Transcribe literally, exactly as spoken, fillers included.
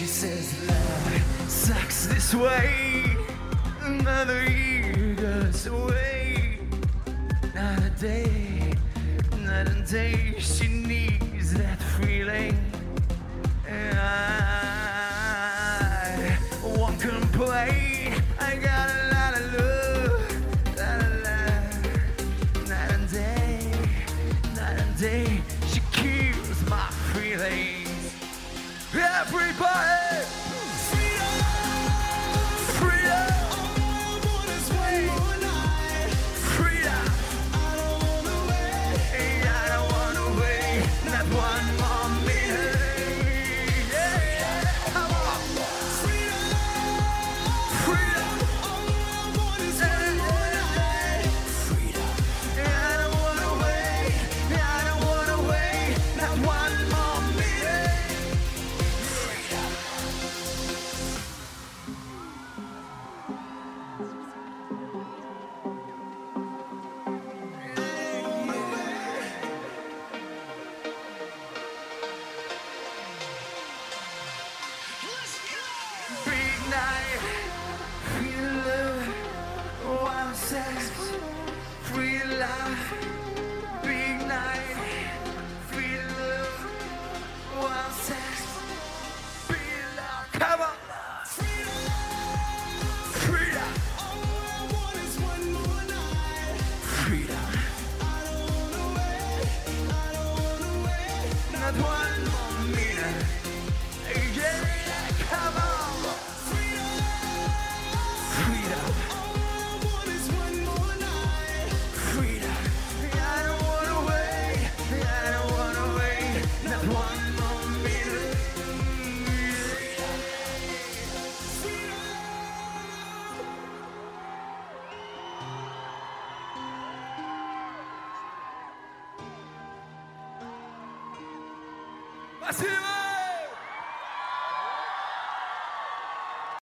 She says love sucks this way. Another year goes away. Not a day, not a day. She needs that feeling. And I won't complain. I got a lot of love, lot of love. Not a day, not a day. She kills my feelings. Everybody! Freedom! Freedom! All I want is one more night. Freedom! I don't wanna wait. I don't wanna wait. Not one more minute. Yeah, yeah. Come on! Freedom! Freedom! All I want is one more night. Freedom! I don't wanna wait. I don't wanna wait. Not one more minute. Big night, feel love, wild sex, free life. Big night, feel love, wild sex, free love. Come on, freedom, freedom. All I want is one more night. Freedom. I don't wanna wait. I don't wanna wait. Not one more minute. Yeah, come on. Freedom. Freedom. All I want is one more night. Freedom. I don't wanna wait. I don't wanna wait. Not one more minute. Freedom. Freedom. Спасибо!